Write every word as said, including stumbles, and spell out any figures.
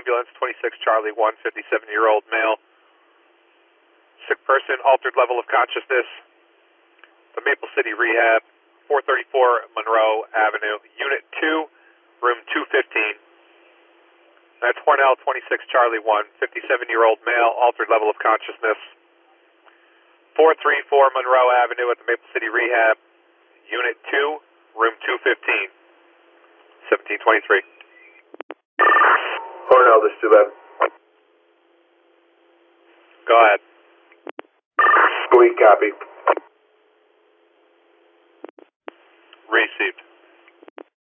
ambulance, twenty-six Charlie one, fifty-seven-year-old male. Sick person, altered level of consciousness. The Maple City Rehab, four thirty-four Monroe Avenue, Unit two, room two fifteen. That's Hornell, twenty-six Charlie one, fifty-seven-year-old male, altered level of consciousness. four thirty-four Monroe Avenue at the Maple City Rehab, Unit two, room two fifteen, seventeen twenty-three. Hornell, this is too bad. Go ahead. We copy.